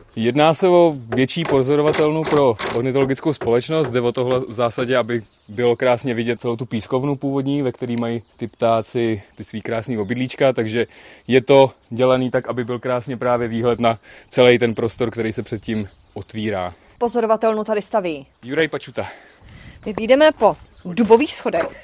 Jedná se o větší pozorovatelnu pro ornitologickou společnost. Jde o tohle v zásadě, aby bylo krásně vidět celou tu pískovnu původní, ve které mají ty ptáci ty svý krásný obydlíčka, takže je to dělaný tak, aby byl krásně právě výhled na celý ten prostor, který se předtím otvírá. Pozorovatelnu tady staví Juraj Pačuta. My vyjdeme po dubových schodech.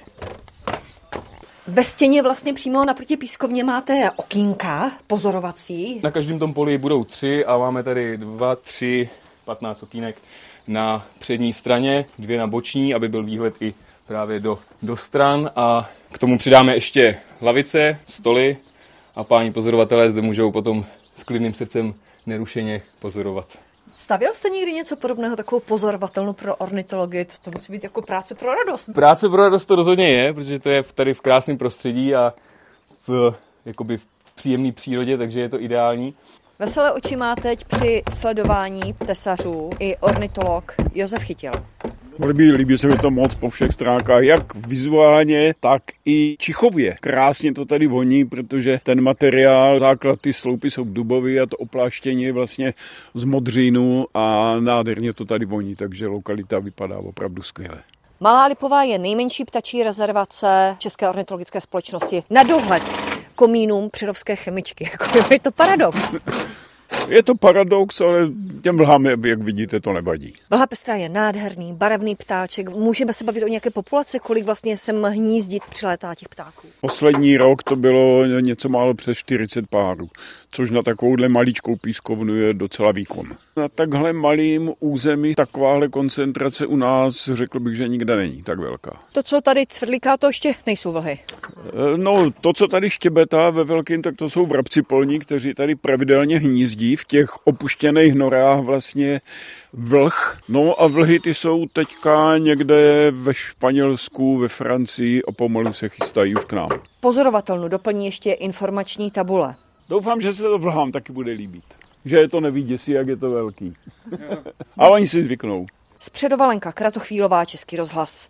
Ve stěně vlastně přímo naproti pískovně máte okýnka pozorovací. Na každém tom poli budou 3 a máme tady 2, 3, 15 okýnek na přední straně, 2 na boční, aby byl výhled i právě do stran. A k tomu přidáme ještě lavice, stoly a páni pozorovatelé zde můžou potom s klidným srdcem nerušeně pozorovat. Stavěl jste někdy něco podobného, takovou pozorovatelnu pro ornitologii? To musí být jako práce pro radost. Práce pro radost to rozhodně je, protože to je tady v krásném prostředí a v příjemné přírodě, takže je to ideální. Veselé oči má teď při sledování tesařů i ornitolog Josef Chytil. Líbí se mi to moc po všech stránkách, jak vizuálně, tak i čichově. Krásně to tady voní, protože ten materiál, základ, ty sloupy jsou dubový a to opláštění je vlastně z modřínu a nádherně to tady voní, takže lokalita vypadá opravdu skvěle. Malá Lipová je nejmenší ptačí rezervace České ornitologické společnosti na dohled komínům přerovské chemičky. Je to paradox. Je to paradox, ale těm vlhám, jak vidíte, to nevadí. Vlha pestrá je nádherný, barevný ptáček. Můžeme se bavit o nějaké populaci, kolik vlastně sem hnízdit přilétá těch ptáků? Poslední rok to bylo něco málo přes 40 párů, což na takovouhle maličkou pískovnu je docela výkon. Na takhle malým území takováhle koncentrace u nás, řekl bych, že nikde není tak velká. To, co tady cvrliká, to ještě nejsou vlhy. No, to, co tady štěbetá ve velkým, tak to jsou vrabci polní, kteří tady pravidelně hnízdí v těch opuštěných norách vlastně vlh. No a vlhy ty jsou teďka někde ve Španělsku, ve Francii a pomalu se chystají už k nám. Pozorovatelnu doplní ještě informační tabule. Doufám, že se to vlhám taky bude líbit. Že je to nevyděsí, jak je to velký. A oni si zvyknou. Zpředovalenka Kratochvílová, Český rozhlas.